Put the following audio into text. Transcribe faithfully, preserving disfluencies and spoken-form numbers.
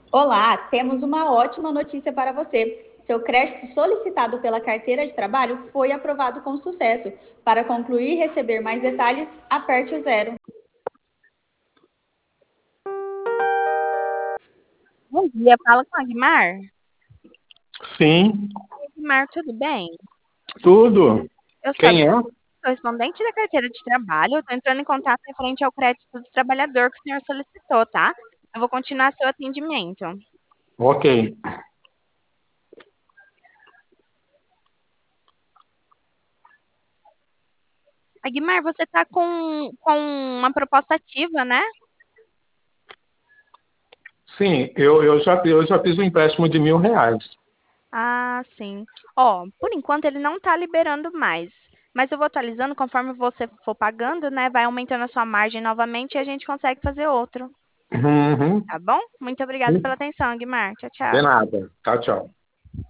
Olá, temos uma ótima notícia para você. Seu crédito solicitado pela carteira de trabalho foi aprovado com sucesso. Para concluir e receber mais detalhes, aperte o zero. Bom dia, fala com a Guimar. Sim, Guimar, tudo bem? tudo. Eu sou a Quem é? correspondente da carteira de trabalho. Eu estou entrando em contato referente ao crédito do trabalhador que o senhor solicitou, tá? Eu vou continuar seu atendimento. Ok. Aguimar, você está com, com uma proposta ativa, né? Sim, eu, eu, já, eu já fiz um empréstimo de mil reais. Ah, sim. Ó, por enquanto ele não está liberando mais. Mas eu vou atualizando conforme você for pagando, né? Vai aumentando a sua margem novamente e a gente consegue fazer outro. Uhum. Tá bom? Muito obrigada pela atenção, Aguimar. Tchau, De tchau. nada. Tchau, tchau.